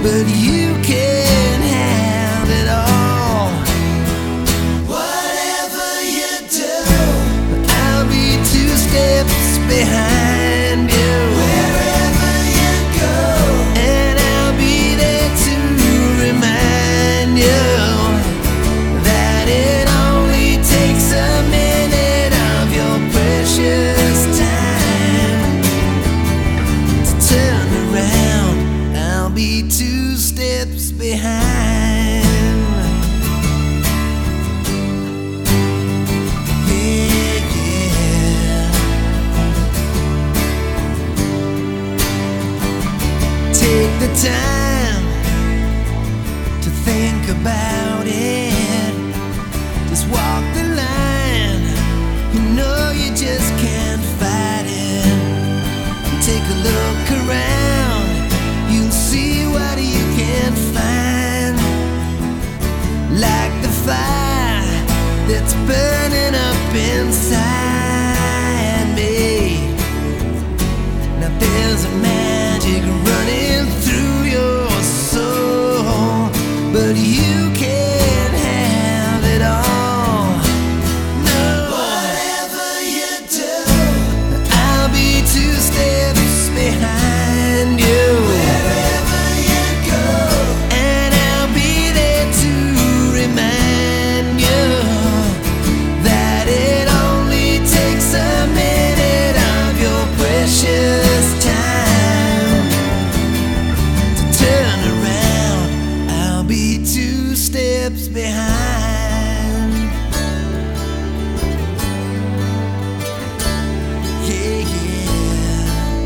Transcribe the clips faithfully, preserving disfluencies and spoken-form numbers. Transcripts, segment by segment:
but you can have it all. Whatever you do, I'll be two steps behind you. Wherever you go, and I'll be there to remind you that it only takes a minute of your precious time to turn around. I'll be two steps behind. Yeah, yeah. Take the time to think about it. Just walk the line. You know you just can't fight it. Take a look around. You'll see what you can find. Like the fire that's burning up inside me. Now there's a magic running through your soul, but you can't have it all. No. Whatever you do, I'll be two steps behind you. Wherever you go, and I'll be there to remind you that it only takes a minute of your precious time to turn around. I'll be two steps behind. Yeah, yeah.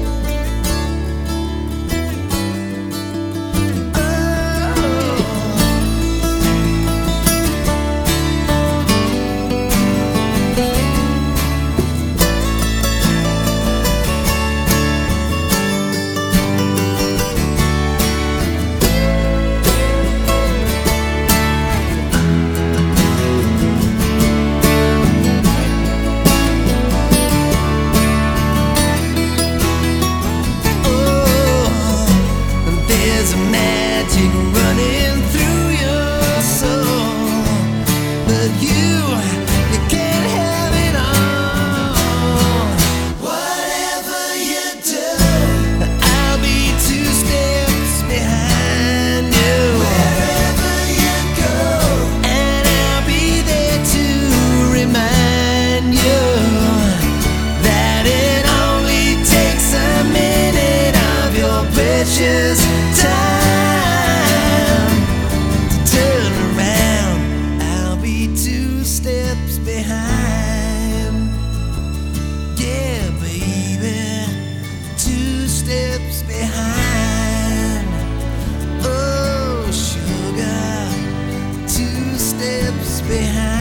There's a magic running through your soul, but you, you can't have it all. Whatever you do, I'll be two steps behind you. Wherever you go, and I'll be there to remind you that it only takes a minute of your precious time to turn around. I'll be two steps behind. Yeah, baby, two steps behind. Oh, sugar, two steps behind.